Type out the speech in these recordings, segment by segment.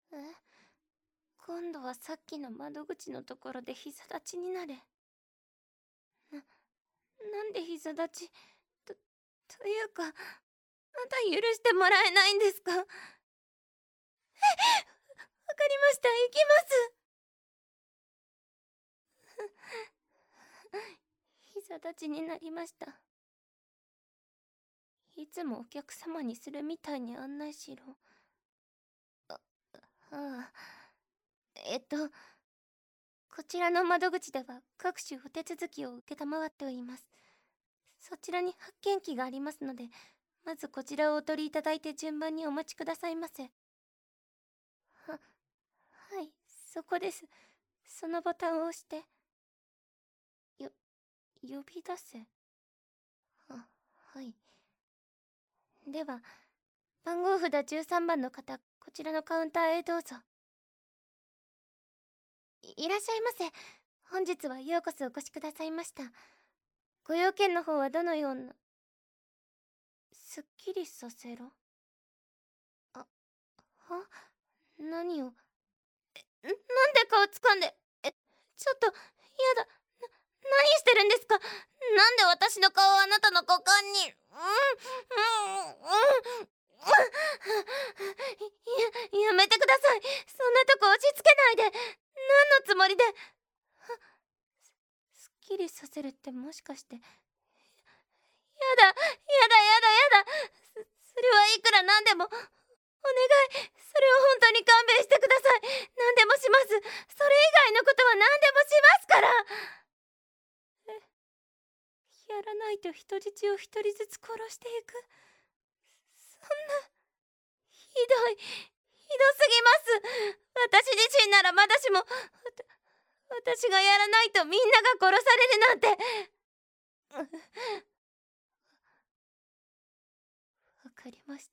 え、今度はさっきの窓口のところで膝立ちになれ。なんで膝立ちと、というか、まだ許してもらえないんですか？わかりました、行きます。膝立ちになりました。いつもお客様にするみたいに案内しろ。ああ、こちらの窓口では各種お手続きを承っております。そちらに発見機がありますので、まずこちらをお取りいただいて順番にお待ちくださいませ。はい、そこです。そのボタンを押して。よ、呼び出せ。はい。では、番号札13番の方、こちらのカウンターへどうぞ。いらっしゃいませ。本日はようこそお越しくださいました。ご用件の方はどのような。すっきりさせろ。は何を。なんで顔掴んで。ちょっと、やだ。何してるんですか？なんで私の顔をあなたの股間に。やめてください。そんなとこ押し付けないで。何のつもりで。すっきりさせるってもしかして。やだ、やだ、やだ、やだ。それはいくらなんでも。お願い、それは本当に勘弁してください。何でもします。それ以外のことは何でもしますから。やらないと人質を一人ずつ殺していく。そんな、ひどい、ひどすぎます。私自身ならまだしも、私がやらないとみんなが殺されるなんて。わかりました。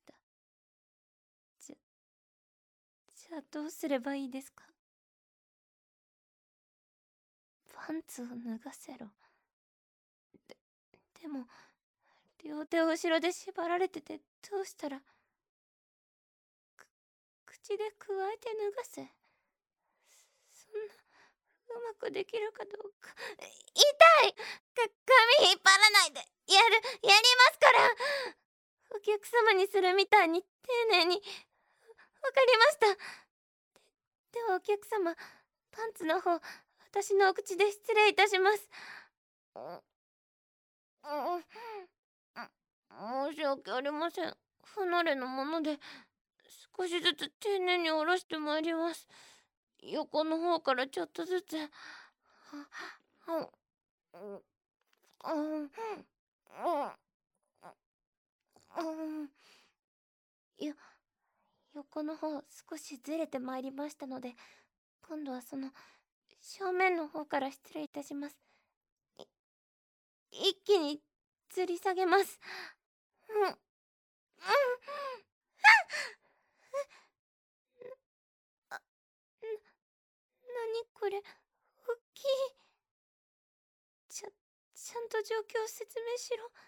じゃあどうすればいいですか？パンツを脱がせろ。でも、両手を後ろで縛られててどうしたら。口でくわえて脱がせ。そんな、うまくできるかどうか。痛い！髪引っ張らないで。やりますから。お客様にするみたいに丁寧に。わかりました。ではお客様、パンツの方、私のお口で失礼いたします。申し訳ありません。不慣れなもので、少しずつ丁寧に下ろしてまいります。横の方からちょっとずつ。よ、横の方少しずれてまいりましたので、今度はその正面の方から失礼いたします。一気に吊り下げます。何これ、大きい。ちゃんと状況を説明しろ。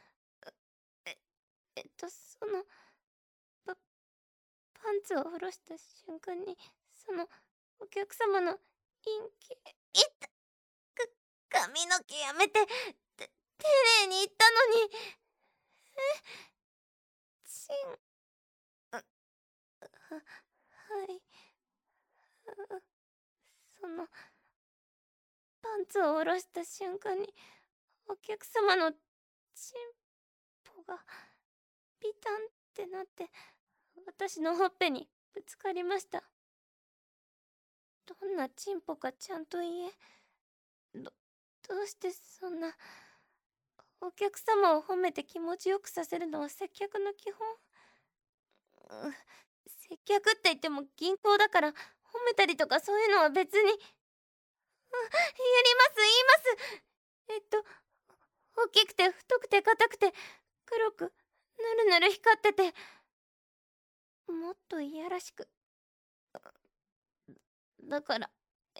その、パ、パンツを下ろした瞬間に、その、お客様の陰気。く、髪の毛やめて。丁寧に言ったのに。チン。はい。その、パンツを下ろした瞬間に、お客様のチンポがピタンってなって、私のほっぺにぶつかりました。どんなチンポかちゃんと言え。どうしてそんな。お客様を褒めて気持ちよくさせるのは接客の基本。接客って言っても銀行だから、褒めたりとかそういうのは別に。やります、言います。大きくて太くて硬くて黒くぬるぬる光ってて、もっといやらしく。だから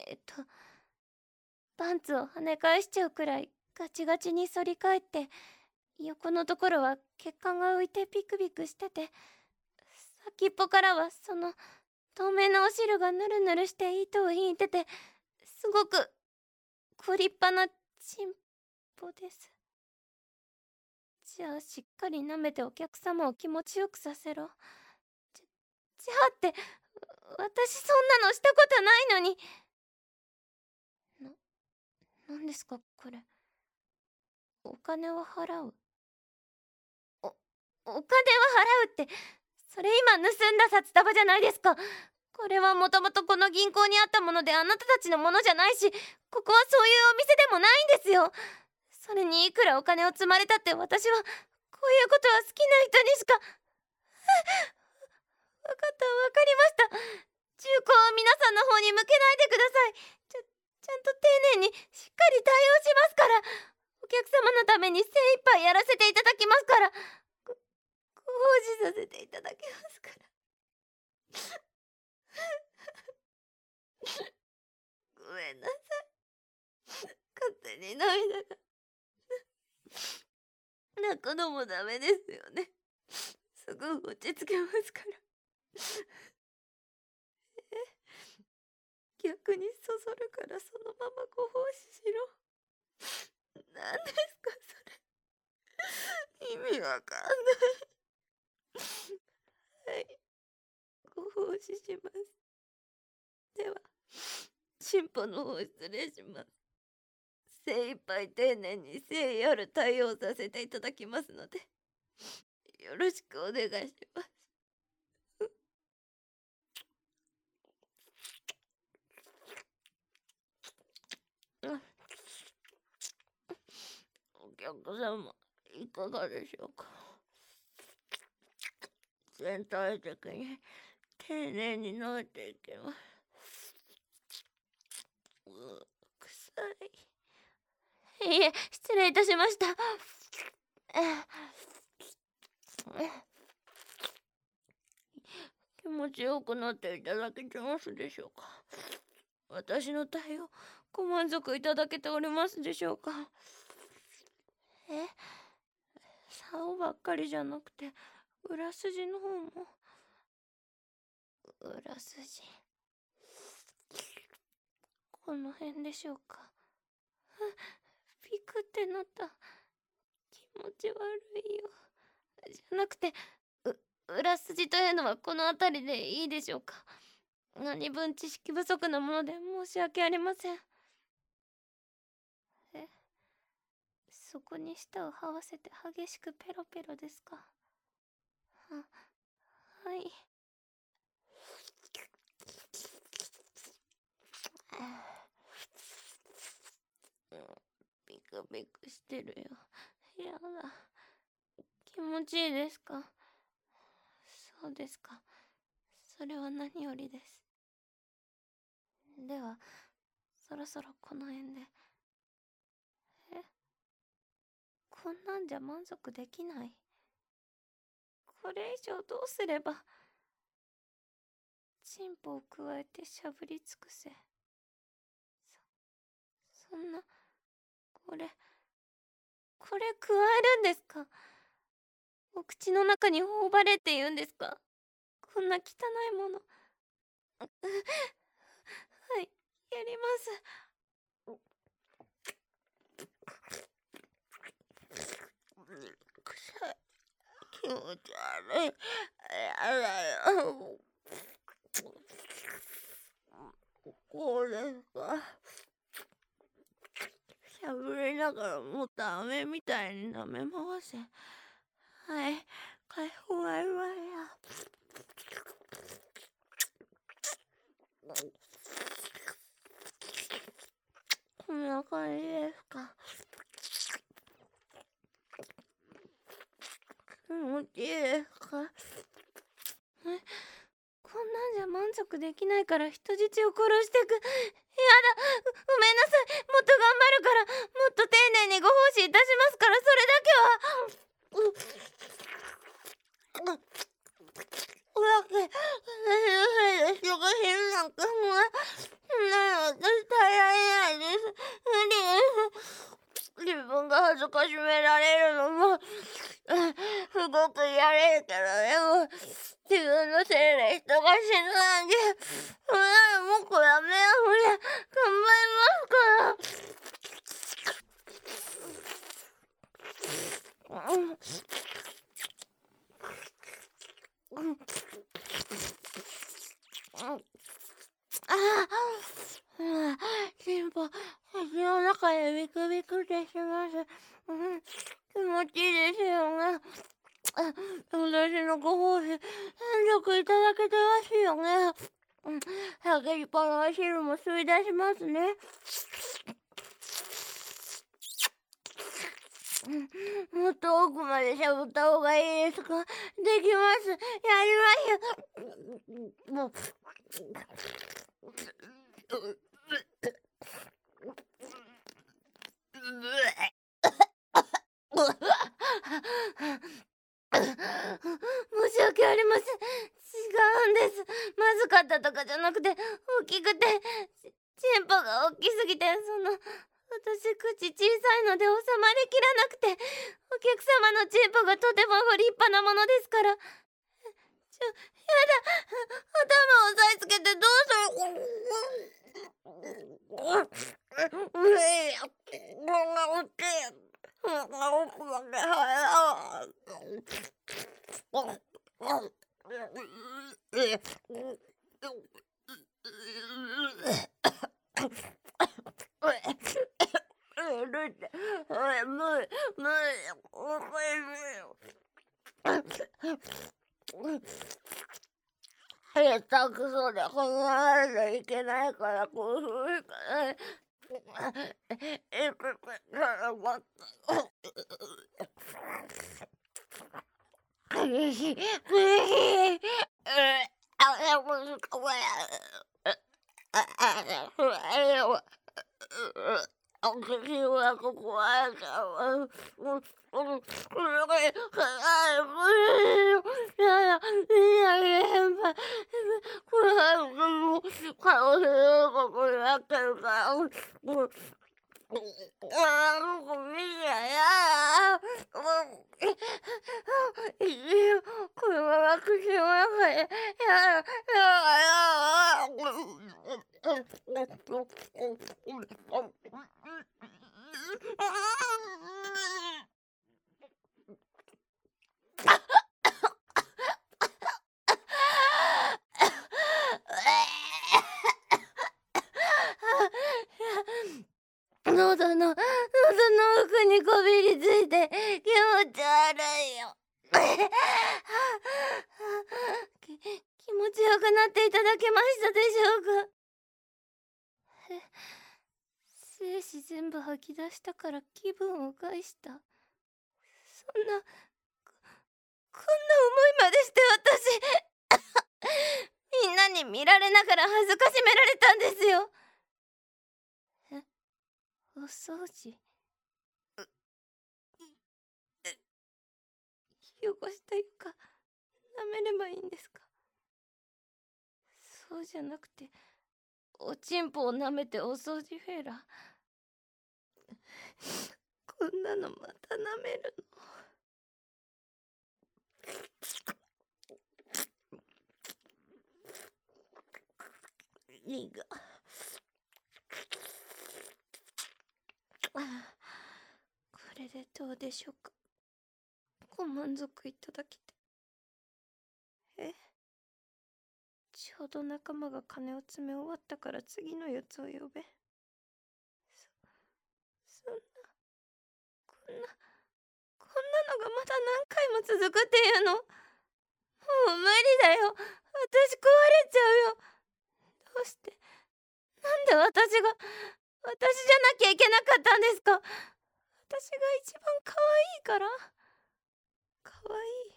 パンツを跳ね返しちゃうくらいガチガチに反り返って、横のところは血管が浮いてビクビクしてて、先っぽからはその透明なお汁がヌルヌルして糸を引いてて、すごくご立派なチンポです。じゃあしっかり舐めてお客様を気持ちよくさせろ。じゃあって、私そんなのしたことないのに。なんですかこれ。お金を払う。お金を払うって、それ今盗んだ札束じゃないですか。これはもともとこの銀行にあったもので、あなたたちのものじゃないし、ここはそういうお店でもないんですよ。それにいくらお金を積まれたって、私はこういうことは好きな人にしか。わかった、わかりました。銃口を皆さんの方に向けないでください。ちゃんと丁寧にしっかり対応しますから。お客様のために精一杯やらせていただきますから。ご奉仕させていただきますから。ごめんなさい。勝手に涙が。泣くのもダメですよね。すぐ落ち着けますから。逆にそそるからそのままご奉仕しろ。何ですかそれ。意味わかんない。はい。ご奉仕します。では、進歩の方失礼します。精一杯丁寧に誠意ある対応させていただきますので、よろしくお願いします。お客様、いかがでしょうか。全体的に丁寧に飲めていきます。臭い。いえ、失礼いたしました。気持ちよくなっていただけてますでしょうか。私の対応、ご満足いただけておりますでしょうか。竿ばっかりじゃなくて、裏筋の方も。裏筋。この辺でしょうか。ピクってなった。気持ち悪いよ。じゃなくて、裏筋というのはこの辺りでいいでしょうか。何分知識不足なもので申し訳ありません。そこに舌を這わせて激しくペロペロですか。はい。ビクビクしてるよ。やだ。気持ちいいですか。そうですか。それは何よりです。では、そろそろこの辺で。こんなんじゃ満足できない。これ以上どうすれば。チンポを加えてしゃぶり尽くせ。そんな、これ加えるんですか。お口の中に頬張れって言うんですか。こんな汚いもの。はい、やります。臭い。気持ち悪い。やだよ。こうですか。しゃぶりながらもっと飴みたいに舐め回せ。はい、解放ワイワイや。こんな感じですか。気持ちいいですか。こんなんじゃ満足できないから人質を殺してく。やだ、ごめんなさい。もっと頑張るから、もっと丁寧にご奉仕いたしますから、それだけは。おだけ、人が死ぬなんか、そんなの私耐えられないです。無理です。自分が恥ずかしめられるのも、すごく嫌ですけど、でも、自分のせいで人が死ぬなんて、 もうこれやめよう。頑張りますから。進歩、口の中でビクビクってします。気持ちいいですよね。私のご褒美、よくいただけてますよね。酒いっぱいの汁も吸い出しますね。もっと奥までしゃぶった方がいいですか？できます。やります。もう。申し訳ありません。違うんです。まずかったとかじゃなくて、大きくて、チンポが大きすぎて、私口小さいので収まりきらなくて、お客様のチンポがとてもご立派なものですから。やだ。頭を押さえつけてど下手くそで考えないといけないからこういうふうに苦しい苦しい。口がここあるから。このまま口の中で、喉の奥にこびりついて気持ち悪いよ。気持ちよくなっていただけましたでしょうか？精子全部吐き出したから気分を害した。そんな、こんな思いまでして私みんなに見られながら恥ずかしめられたんですよ。お掃除、汚した床舐めればいいんですか？そうじゃなくて、おちんぽを舐めてお掃除フェラ。こんなのまた舐めるの？いいが。これでどうでしょうか？ご満足いただけて。ちょうど仲間が金を詰め終わったから次のやつを呼べ。そんな、こんなのがまだ何回も続くっていうの？もう無理だよ。私壊れちゃうよ。どうして、なんで私じゃなきゃいけなかったんですか？私が一番可愛いから。可愛い。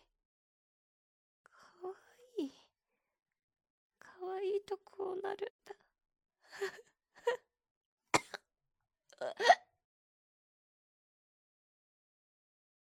可愛い。可愛いとこうなるんだ。